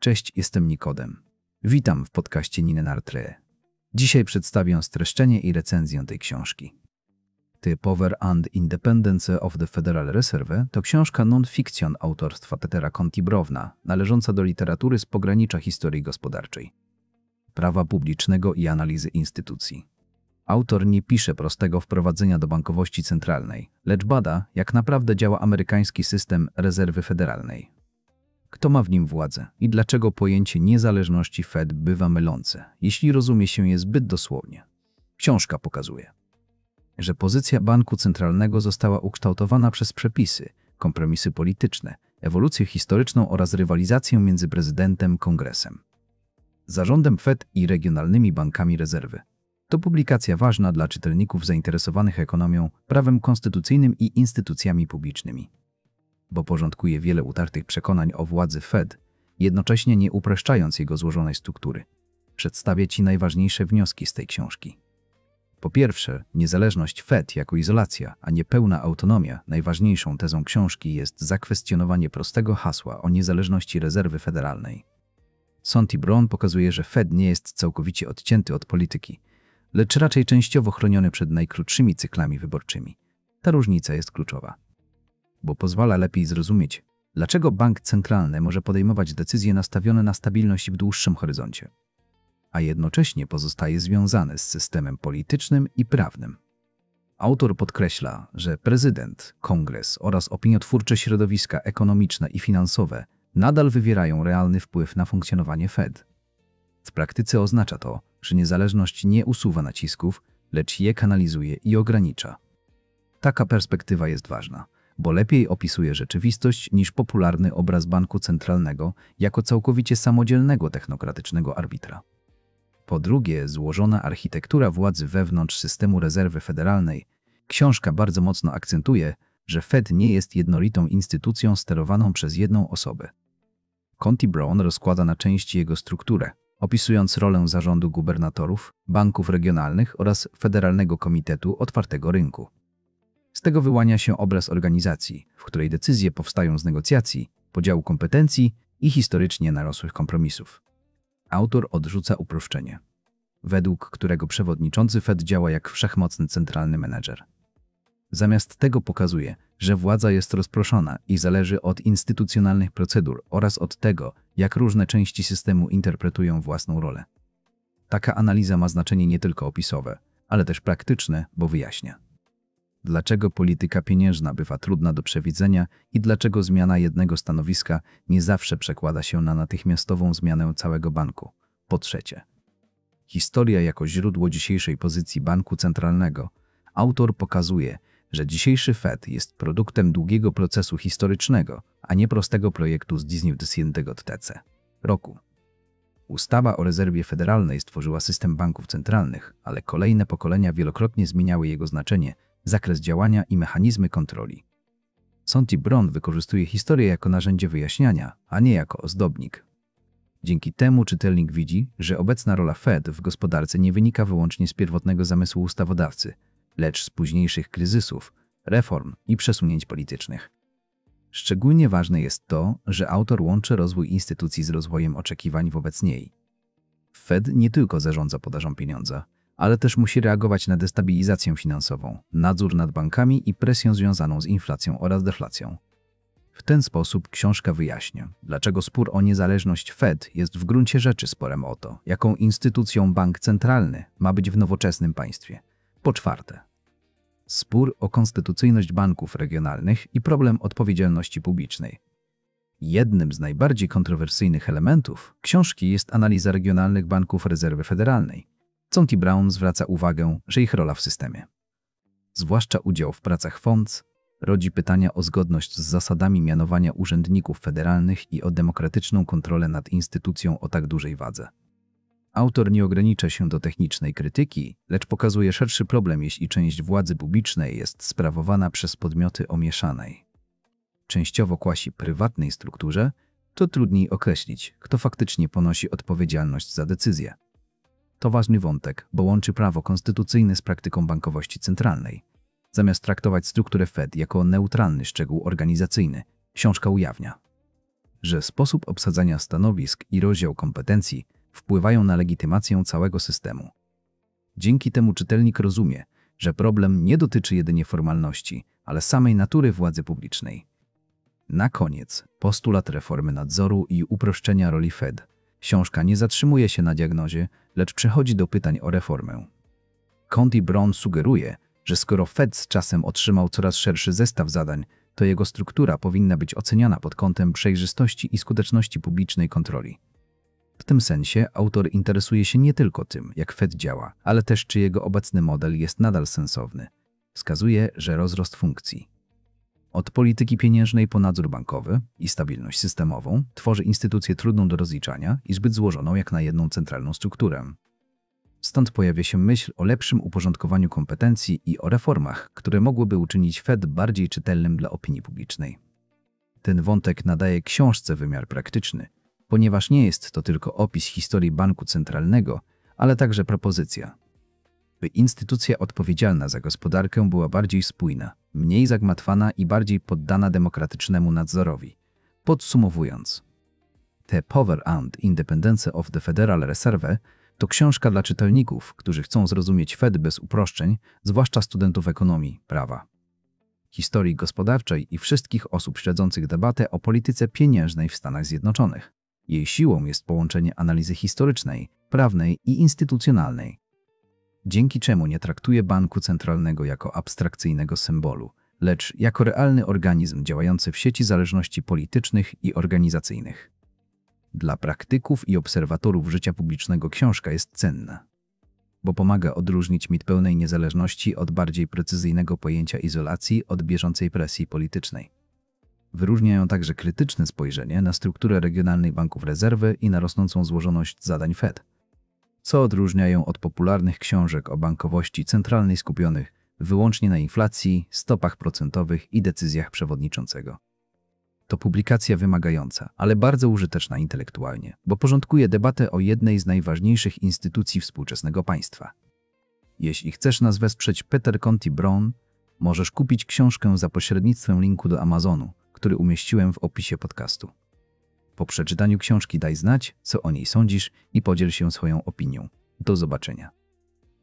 Cześć, jestem Nikodem. Witam w podcaście Ninenartre. Dzisiaj przedstawię streszczenie i recenzję tej książki. The Power and Independence of the Federal Reserve to książka non-fiction autorstwa Petera Conti-Browna, należąca do literatury z pogranicza historii gospodarczej, prawa publicznego i analizy instytucji. Autor nie pisze prostego wprowadzenia do bankowości centralnej, lecz bada, jak naprawdę działa amerykański system rezerwy federalnej. Kto ma w nim władzę i dlaczego pojęcie niezależności Fed bywa mylące, jeśli rozumie się je zbyt dosłownie. Książka pokazuje, że pozycja banku centralnego została ukształtowana przez przepisy, kompromisy polityczne, ewolucję historyczną oraz rywalizację między prezydentem, kongresem, zarządem Fed i regionalnymi bankami rezerwy. To publikacja ważna dla czytelników zainteresowanych ekonomią, prawem konstytucyjnym i instytucjami publicznymi, bo porządkuje wiele utartych przekonań o władzy Fed, jednocześnie nie upraszczając jego złożonej struktury. Przedstawię Ci najważniejsze wnioski z tej książki. Po pierwsze, niezależność Fed jako izolacja, a nie pełna autonomia. Najważniejszą tezą książki jest zakwestionowanie prostego hasła o niezależności rezerwy federalnej. Conti-Brown pokazuje, że Fed nie jest całkowicie odcięty od polityki, lecz raczej częściowo chroniony przed najkrótszymi cyklami wyborczymi. Ta różnica jest kluczowa, bo pozwala lepiej zrozumieć, dlaczego bank centralny może podejmować decyzje nastawione na stabilność w dłuższym horyzoncie, a jednocześnie pozostaje związany z systemem politycznym i prawnym. Autor podkreśla, że prezydent, kongres oraz opiniotwórcze środowiska ekonomiczne i finansowe nadal wywierają realny wpływ na funkcjonowanie Fed. W praktyce oznacza to, że niezależność nie usuwa nacisków, lecz je kanalizuje i ogranicza. Taka perspektywa jest ważna, bo lepiej opisuje rzeczywistość niż popularny obraz banku centralnego jako całkowicie samodzielnego technokratycznego arbitra. Po drugie, złożona architektura władzy wewnątrz systemu rezerwy federalnej. Książka bardzo mocno akcentuje, że Fed nie jest jednolitą instytucją sterowaną przez jedną osobę. Conti-Brown rozkłada na części jego strukturę, opisując rolę zarządu gubernatorów, banków regionalnych oraz Federalnego Komitetu Otwartego Rynku. Z tego wyłania się obraz organizacji, w której decyzje powstają z negocjacji, podziału kompetencji i historycznie narosłych kompromisów. Autor odrzuca uproszczenie, według którego przewodniczący Fed działa jak wszechmocny centralny menedżer. Zamiast tego pokazuje, że władza jest rozproszona i zależy od instytucjonalnych procedur oraz od tego, jak różne części systemu interpretują własną rolę. Taka analiza ma znaczenie nie tylko opisowe, ale też praktyczne, bo wyjaśnia, dlaczego polityka pieniężna bywa trudna do przewidzenia i dlaczego zmiana jednego stanowiska nie zawsze przekłada się na natychmiastową zmianę całego banku. Po trzecie, historia jako źródło dzisiejszej pozycji banku centralnego. Autor pokazuje, że dzisiejszy Fed jest produktem długiego procesu historycznego, a nie prostego projektu z 1910 roku. Ustawa o rezerwie federalnej stworzyła system banków centralnych, ale kolejne pokolenia wielokrotnie zmieniały jego znaczenie, zakres działania i mechanizmy kontroli. Conti-Brown wykorzystuje historię jako narzędzie wyjaśniania, a nie jako ozdobnik. Dzięki temu czytelnik widzi, że obecna rola Fed w gospodarce nie wynika wyłącznie z pierwotnego zamysłu ustawodawcy, lecz z późniejszych kryzysów, reform i przesunięć politycznych. Szczególnie ważne jest to, że autor łączy rozwój instytucji z rozwojem oczekiwań wobec niej. Fed nie tylko zarządza podażą pieniądza, ale też musi reagować na destabilizację finansową, nadzór nad bankami i presję związaną z inflacją oraz deflacją. W ten sposób książka wyjaśnia, dlaczego spór o niezależność Fed jest w gruncie rzeczy sporem o to, jaką instytucją bank centralny ma być w nowoczesnym państwie. Po czwarte, spór o konstytucyjność banków regionalnych i problem odpowiedzialności publicznej. Jednym z najbardziej kontrowersyjnych elementów książki jest analiza regionalnych banków rezerwy federalnej. Conti-Brown zwraca uwagę, że ich rola w systemie, zwłaszcza udział w pracach FOMC, rodzi pytania o zgodność z zasadami mianowania urzędników federalnych i o demokratyczną kontrolę nad instytucją o tak dużej wadze. Autor nie ogranicza się do technicznej krytyki, lecz pokazuje szerszy problem, jeśli część władzy publicznej jest sprawowana przez podmioty o mieszanej, częściowo quasi prywatnej strukturze, to trudniej określić, kto faktycznie ponosi odpowiedzialność za decyzję. To ważny wątek, bo łączy prawo konstytucyjne z praktyką bankowości centralnej. Zamiast traktować strukturę Fed jako neutralny szczegół organizacyjny, książka ujawnia, że sposób obsadzania stanowisk i rozdział kompetencji wpływają na legitymację całego systemu. Dzięki temu czytelnik rozumie, że problem nie dotyczy jedynie formalności, ale samej natury władzy publicznej. Na koniec, postulat reformy nadzoru i uproszczenia roli Fed. Książka nie zatrzymuje się na diagnozie, lecz przechodzi do pytań o reformę. Conti Brown sugeruje, że skoro Fed z czasem otrzymał coraz szerszy zestaw zadań, to jego struktura powinna być oceniana pod kątem przejrzystości i skuteczności publicznej kontroli. W tym sensie autor interesuje się nie tylko tym, jak Fed działa, ale też czy jego obecny model jest nadal sensowny. Wskazuje, że rozrost funkcji od polityki pieniężnej po nadzór bankowy i stabilność systemową tworzy instytucję trudną do rozliczania i zbyt złożoną jak na jedną centralną strukturę. Stąd pojawia się myśl o lepszym uporządkowaniu kompetencji i o reformach, które mogłyby uczynić Fed bardziej czytelnym dla opinii publicznej. Ten wątek nadaje książce wymiar praktyczny, ponieważ nie jest to tylko opis historii banku centralnego, ale także propozycja, by instytucja odpowiedzialna za gospodarkę była bardziej spójna, mniej zagmatwana i bardziej poddana demokratycznemu nadzorowi. Podsumowując, The Power and Independence of the Federal Reserve to książka dla czytelników, którzy chcą zrozumieć Fed bez uproszczeń, zwłaszcza studentów ekonomii, prawa, historii gospodarczej i wszystkich osób śledzących debatę o polityce pieniężnej w Stanach Zjednoczonych. Jej siłą jest połączenie analizy historycznej, prawnej i instytucjonalnej, dzięki czemu nie traktuje banku centralnego jako abstrakcyjnego symbolu, lecz jako realny organizm działający w sieci zależności politycznych i organizacyjnych. Dla praktyków i obserwatorów życia publicznego książka jest cenna, bo pomaga odróżnić mit pełnej niezależności od bardziej precyzyjnego pojęcia izolacji od bieżącej presji politycznej. Wyróżniają także krytyczne spojrzenie na strukturę regionalnej banków rezerwy i na rosnącą złożoność zadań Fed, co odróżniają od popularnych książek o bankowości centralnej skupionych wyłącznie na inflacji, stopach procentowych i decyzjach przewodniczącego. To publikacja wymagająca, ale bardzo użyteczna intelektualnie, bo porządkuje debatę o jednej z najważniejszych instytucji współczesnego państwa. Jeśli chcesz nas wesprzeć Peter Conti Brown, możesz kupić książkę za pośrednictwem linku do Amazonu, który umieściłem w opisie podcastu. Po przeczytaniu książki daj znać, co o niej sądzisz i podziel się swoją opinią. Do zobaczenia.